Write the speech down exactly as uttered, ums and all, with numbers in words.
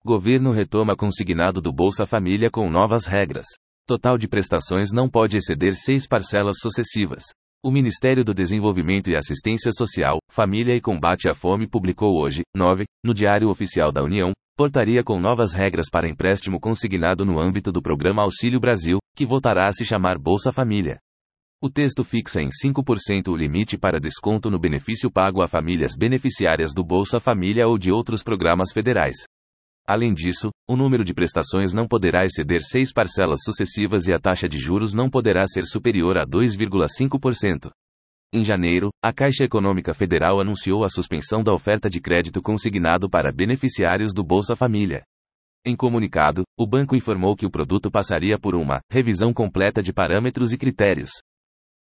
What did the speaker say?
Governo retoma consignado do Bolsa Família com novas regras. Total de prestações não pode exceder seis parcelas sucessivas. O Ministério do Desenvolvimento e Assistência Social, Família e Combate à Fome publicou hoje, nove, no Diário Oficial da União, portaria com novas regras para empréstimo consignado no âmbito do Programa Auxílio Brasil, que voltará a se chamar Bolsa Família. O texto fixa em cinco por cento o limite para desconto no benefício pago a famílias beneficiárias do Bolsa Família ou de outros programas federais. Além disso, o número de prestações não poderá exceder seis parcelas sucessivas e a taxa de juros não poderá ser superior a dois vírgula cinco por cento. Em janeiro, a Caixa Econômica Federal anunciou a suspensão da oferta de crédito consignado para beneficiários do Bolsa Família. Em comunicado, o banco informou que o produto passaria por uma revisão completa de parâmetros e critérios.